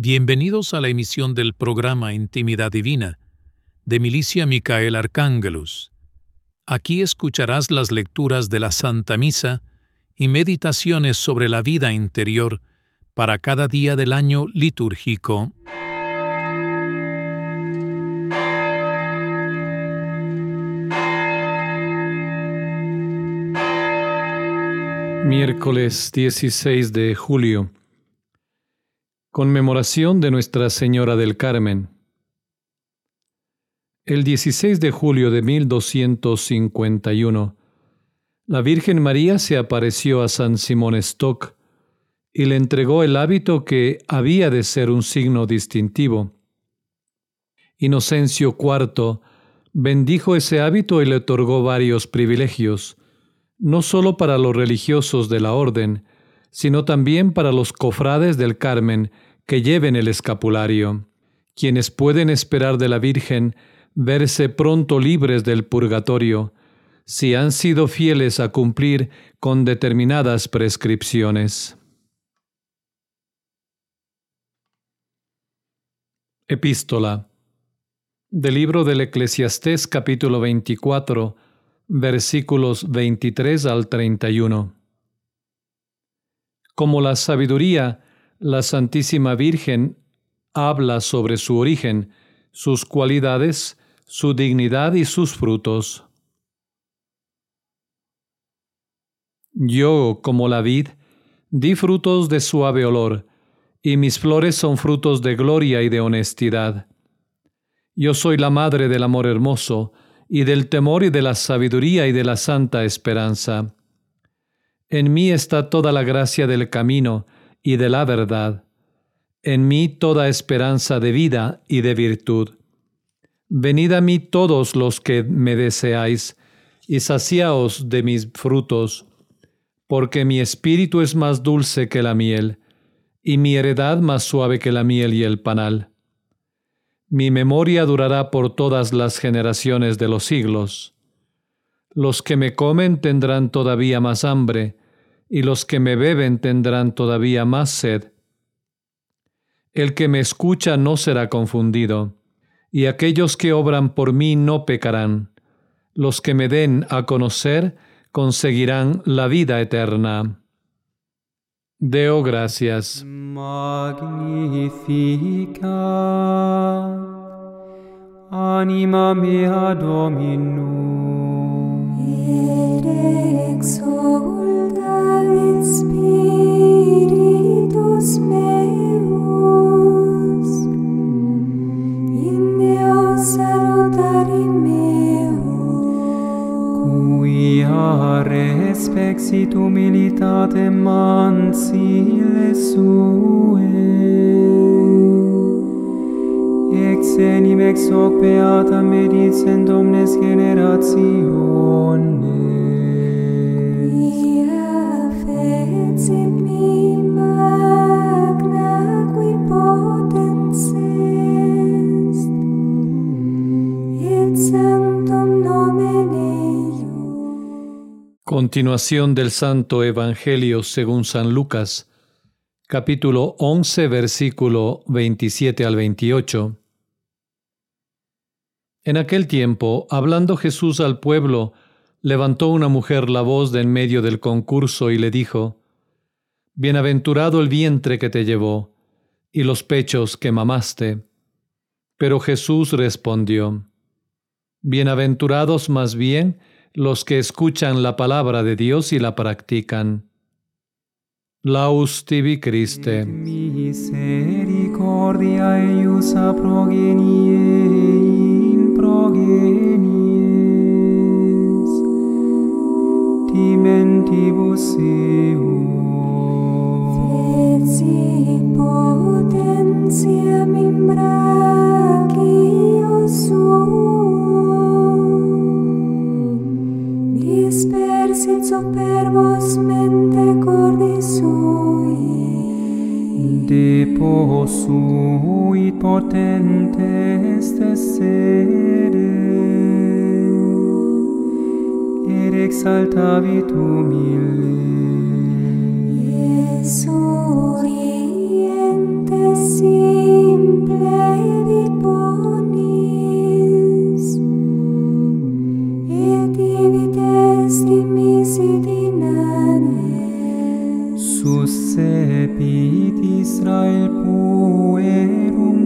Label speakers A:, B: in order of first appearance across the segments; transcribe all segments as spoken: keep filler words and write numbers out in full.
A: Bienvenidos a la emisión del programa Intimidad Divina, de Milicia Micael Arcángelus. Aquí escucharás las lecturas de la Santa Misa y meditaciones sobre la vida interior para cada día del año litúrgico.
B: Miércoles dieciséis de julio. Conmemoración de Nuestra Señora del Carmen. El dieciséis de julio de mil doscientos cincuenta y uno, la Virgen María se apareció a San Simón Stock y le entregó el hábito que había de ser un signo distintivo. Inocencio cuarto bendijo ese hábito y le otorgó varios privilegios, no solo para los religiosos de la orden, sino también para los cofrades del Carmen que lleven el escapulario, quienes pueden esperar de la Virgen verse pronto libres del purgatorio, si han sido fieles a cumplir con determinadas prescripciones. Epístola del libro del Eclesiastés, capítulo veinticuatro, versículos veintitrés al treinta y uno. Como la sabiduría, la Santísima Virgen habla sobre su origen, sus cualidades, su dignidad y sus frutos. Yo, como la vid, di frutos de suave olor, y mis flores son frutos de gloria y de honestidad. Yo soy la madre del amor hermoso, y del temor y de la sabiduría y de la santa esperanza. En mí está toda la gracia del camino y de la verdad. En mí toda esperanza de vida y de virtud. Venid a mí todos los que me deseáis, y saciaos de mis frutos, porque mi espíritu es más dulce que la miel, y mi heredad más suave que la miel y el panal. Mi memoria durará por todas las generaciones de los siglos. Los que me comen tendrán todavía más hambre, y los que me beben tendrán todavía más sed. El que me escucha no será confundido, y aquellos que obran por mí no pecarán. Los que me den a conocer conseguirán la vida eterna. Deo gracias.
C: Magnificat anima mea Dominum,
D: et exulta in spiritus meus, in Deo salutari meo,
C: quia respexit humilitate mansile sue, ex enim ex hoc beata medicent omnes generationes.
D: quia fecit mi magna qui potens est, et sanctum nomen eius.
B: Continuación del Santo Evangelio según San Lucas, capítulo once, versículo veintisiete al veintiocho. En aquel tiempo, hablando Jesús al pueblo, levantó una mujer la voz de en medio del concurso y le dijo: Bienaventurado el vientre que te llevó, y los pechos que mamaste. Pero Jesús respondió: Bienaventurados más bien los que escuchan la palabra de Dios y la practican. Laus tibi Christe.
C: Misericordia eius a progenie in progenies, timentibus eum,
D: Fecit potentiam in brachio suum, dispersit superbos mente cordis sui,
C: deposuit potentes essere, et exaltavit humile.
D: Surrient mente simple disponis, et divides dimisi dinare.
C: Suscepit Israel puerum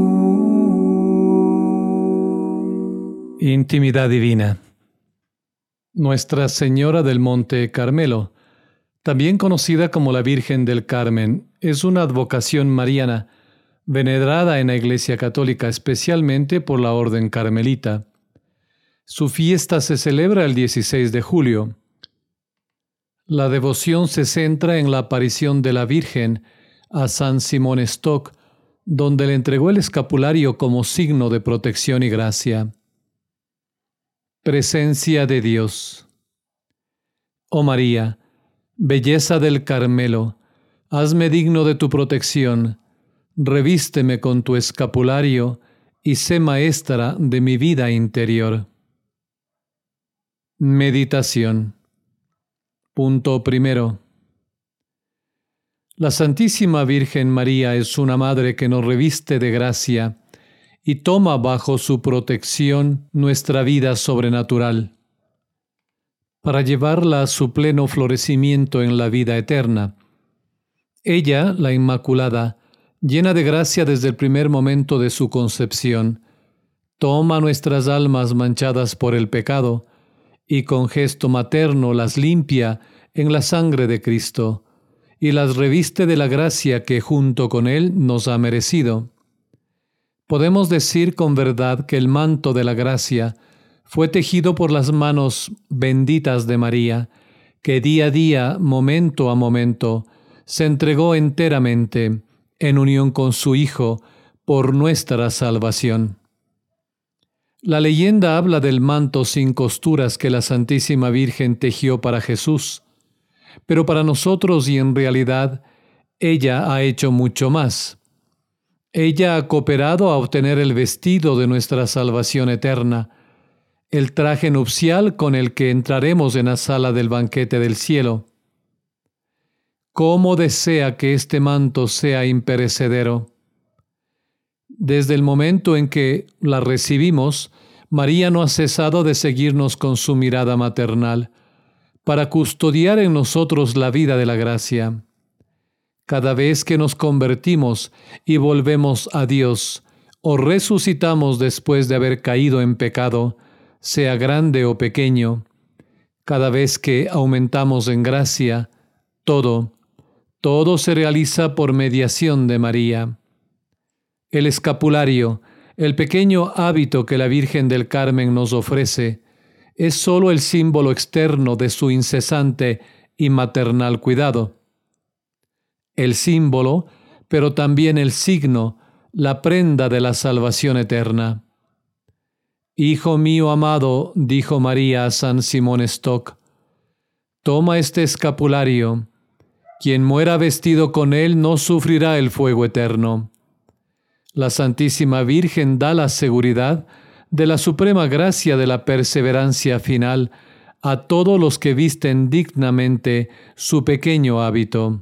C: suum.
B: Intimidad divina. Nuestra Señora del Monte Carmelo, también conocida como la Virgen del Carmen, es una advocación mariana venerada en la Iglesia Católica, especialmente por la Orden Carmelita. Su fiesta se celebra el dieciséis de julio. La devoción se centra en la aparición de la Virgen a San Simón Stock, donde le entregó el escapulario como signo de protección y gracia. Presencia de Dios. Oh María, belleza del Carmelo, hazme digno de tu protección, revísteme con tu escapulario y sé maestra de mi vida interior. Meditación. Punto primero. La Santísima Virgen María es una madre que nos reviste de gracia y toma bajo su protección nuestra vida sobrenatural, para llevarla a su pleno florecimiento en la vida eterna. Ella, la Inmaculada, llena de gracia desde el primer momento de su concepción, toma nuestras almas manchadas por el pecado y con gesto materno las limpia en la sangre de Cristo y las reviste de la gracia que junto con Él nos ha merecido. Podemos decir con verdad que el manto de la gracia fue tejido por las manos benditas de María, que día a día, momento a momento, se entregó enteramente, en unión con su Hijo, por nuestra salvación. La leyenda habla del manto sin costuras que la Santísima Virgen tejió para Jesús, pero para nosotros y en realidad, ella ha hecho mucho más. Ella ha cooperado a obtener el vestido de nuestra salvación eterna, el traje nupcial con el que entraremos en la sala del banquete del cielo. ¿Cómo desea que este manto sea imperecedero? Desde el momento en que la recibimos, María no ha cesado de seguirnos con su mirada maternal, para custodiar en nosotros la vida de la gracia. Cada vez que nos convertimos y volvemos a Dios, o resucitamos después de haber caído en pecado, sea grande o pequeño, cada vez que aumentamos en gracia, todo, todo se realiza por mediación de María. El escapulario, el pequeño hábito que la Virgen del Carmen nos ofrece, es sólo el símbolo externo de su incesante y maternal cuidado. El símbolo, pero también el signo, la prenda de la salvación eterna. Hijo mío amado, dijo María a San Simón Stock, toma este escapulario. Quien muera vestido con él no sufrirá el fuego eterno. La Santísima Virgen da la seguridad de la suprema gracia de la perseverancia final a todos los que visten dignamente su pequeño hábito.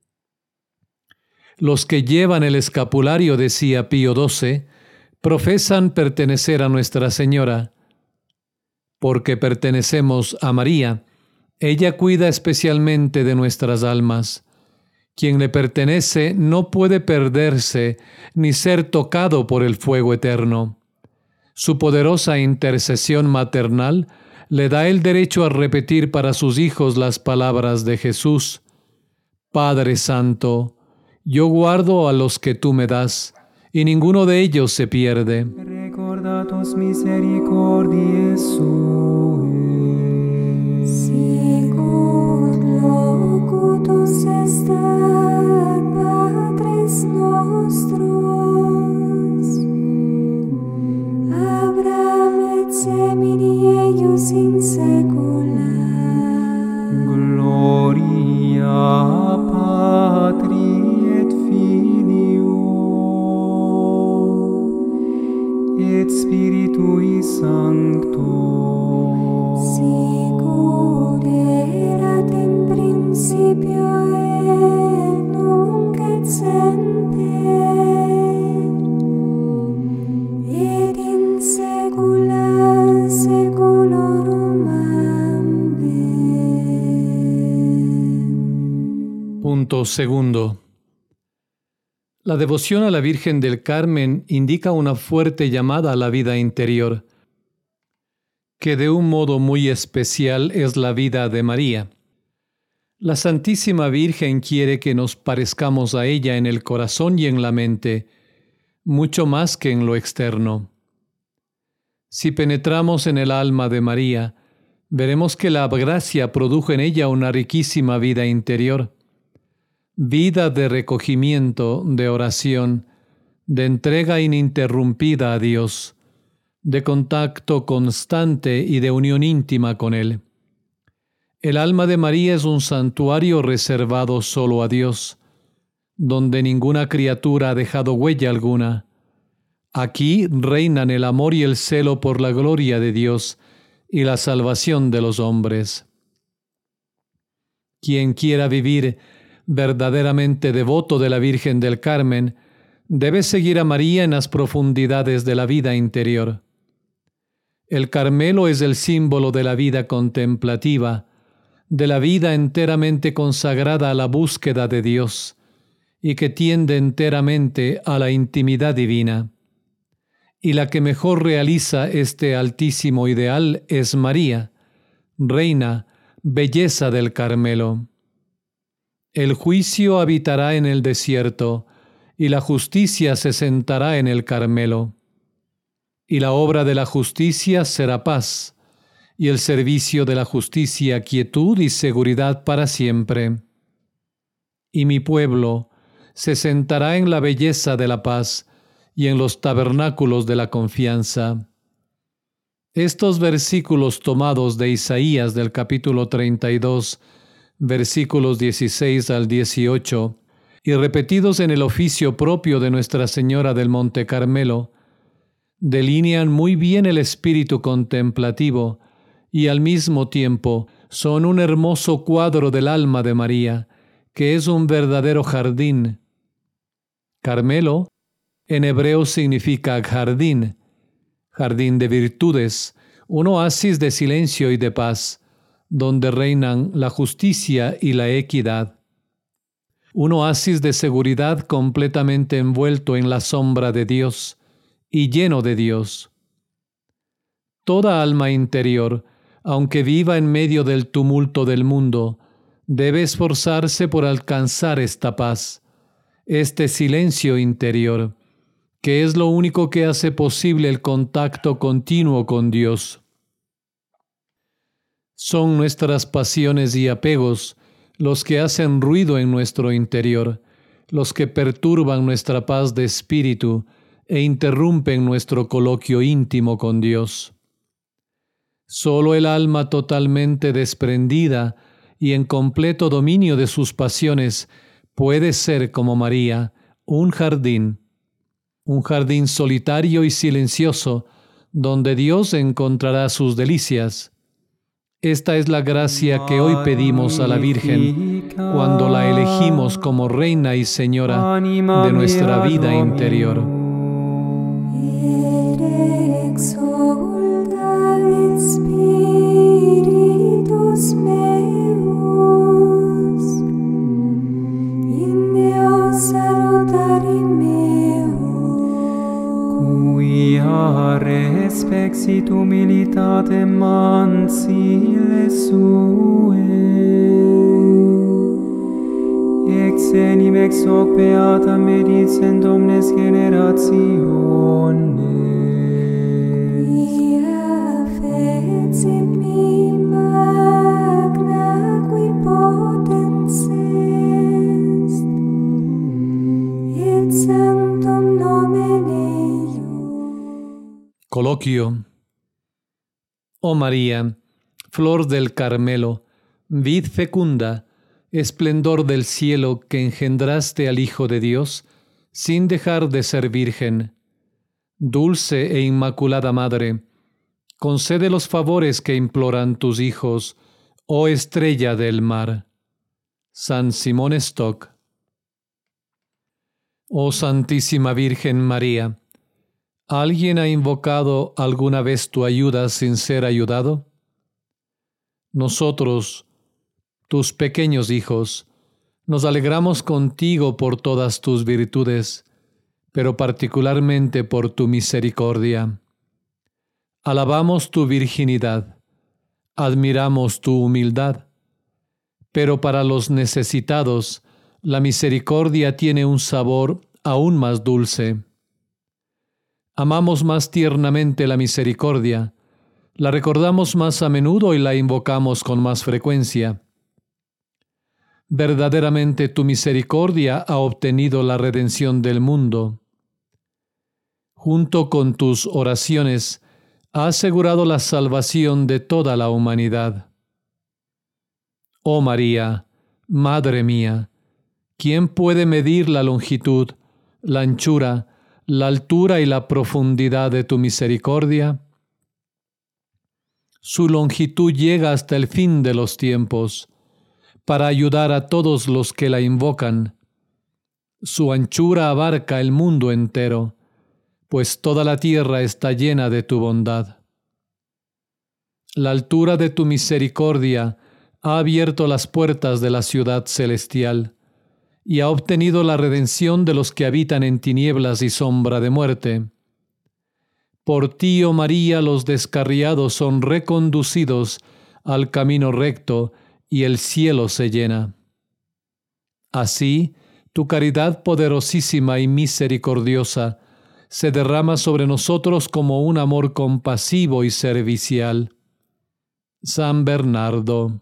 B: Los que llevan el escapulario, decía Pío doce, profesan pertenecer a Nuestra Señora. Porque pertenecemos a María, ella cuida especialmente de nuestras almas. Quien le pertenece no puede perderse ni ser tocado por el fuego eterno. Su poderosa intercesión maternal le da el derecho a repetir para sus hijos las palabras de Jesús: Padre Santo, yo guardo a los que tú me das, y ninguno de ellos se pierde.
C: Recordatus misericordiae suae.
D: Sicut locutus estat Patris nostros, Abraham et semini eius in saecula.
C: Gloria Patri et Filio et Spiritui Sancto.
D: Sicut erat in principio et nunc et semper
B: Punto segundo. La devoción a la Virgen del Carmen indica una fuerte llamada a la vida interior, que de un modo muy especial es la vida de María. La Santísima Virgen quiere que nos parezcamos a ella en el corazón y en la mente, mucho más que en lo externo. Si penetramos en el alma de María, veremos que la gracia produjo en ella una riquísima vida interior, vida de recogimiento, de oración, de entrega ininterrumpida a Dios, de contacto constante y de unión íntima con Él. El alma de María es un santuario reservado solo a Dios, donde ninguna criatura ha dejado huella alguna. Aquí reinan el amor y el celo por la gloria de Dios y la salvación de los hombres. Quien quiera vivir verdaderamente devoto de la Virgen del Carmen, debe seguir a María en las profundidades de la vida interior. El Carmelo es el símbolo de la vida contemplativa, de la vida enteramente consagrada a la búsqueda de Dios y que tiende enteramente a la intimidad divina. Y la que mejor realiza este altísimo ideal es María, reina, belleza del Carmelo. El juicio habitará en el desierto, y la justicia se sentará en el Carmelo. Y la obra de la justicia será paz, y el servicio de la justicia quietud y seguridad para siempre. Y mi pueblo se sentará en la belleza de la paz y en los tabernáculos de la confianza. Estos versículos tomados de Isaías del capítulo treinta y dos, versículos dieciséis al dieciocho, y repetidos en el oficio propio de Nuestra Señora del Monte Carmelo, delinean muy bien el espíritu contemplativo y al mismo tiempo son un hermoso cuadro del alma de María, que es un verdadero jardín. Carmelo en hebreo significa jardín, jardín de virtudes, un oasis de silencio y de paz, donde reinan la justicia y la equidad. Un oasis de seguridad completamente envuelto en la sombra de Dios y lleno de Dios. Toda alma interior, aunque viva en medio del tumulto del mundo, debe esforzarse por alcanzar esta paz, este silencio interior, que es lo único que hace posible el contacto continuo con Dios. Son nuestras pasiones y apegos los que hacen ruido en nuestro interior, los que perturban nuestra paz de espíritu e interrumpen nuestro coloquio íntimo con Dios. Solo el alma totalmente desprendida y en completo dominio de sus pasiones puede ser como María, un jardín, un jardín solitario y silencioso, donde Dios encontrará sus delicias. Esta es la gracia que hoy pedimos a la Virgen cuando la elegimos como Reina y Señora de nuestra vida interior.
D: Spiritus meus, in Deo salutari meo,
C: quia respexit humilitatem mansile sue, ex enim ex hoc beata medicent omnes generationes.
B: Coloquio. Oh María, flor del Carmelo, vid fecunda, esplendor del cielo que engendraste al Hijo de Dios, sin dejar de ser virgen. Dulce e inmaculada Madre, concede los favores que imploran tus hijos, oh estrella del mar. San Simón Stock. Oh Santísima Virgen María, ¿alguien ha invocado alguna vez tu ayuda sin ser ayudado? Nosotros, tus pequeños hijos, Nos alegramos contigo por todas tus virtudes, pero particularmente por tu misericordia. Alabamos tu virginidad, admiramos tu humildad, pero para los necesitados, la misericordia tiene un sabor aún más dulce. Amamos más tiernamente la misericordia, la recordamos más a menudo y la invocamos con más frecuencia. Verdaderamente tu misericordia ha obtenido la redención del mundo. Junto con tus oraciones, ha asegurado la salvación de toda la humanidad. Oh María, Madre mía, ¿quién puede medir la longitud, la anchura, la altura y la profundidad de tu misericordia? Su longitud llega hasta el fin de los tiempos, para ayudar a todos los que la invocan. Su anchura abarca el mundo entero, pues toda la tierra está llena de tu bondad. La altura de tu misericordia ha abierto las puertas de la ciudad celestial y ha obtenido la redención de los que habitan en tinieblas y sombra de muerte. Por ti, oh María, los descarriados son reconducidos al camino recto y el cielo se llena. Así, tu caridad poderosísima y misericordiosa se derrama sobre nosotros como un amor compasivo y servicial. San Bernardo.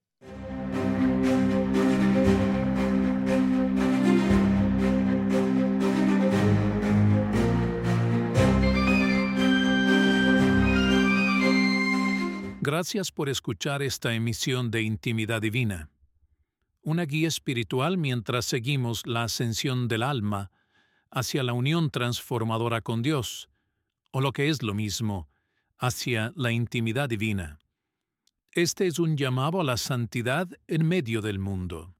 A: Gracias por escuchar esta emisión de Intimidad Divina, una guía espiritual mientras seguimos la ascensión del alma hacia la unión transformadora con Dios, o lo que es lo mismo, hacia la intimidad divina. Este es un llamado a la santidad en medio del mundo.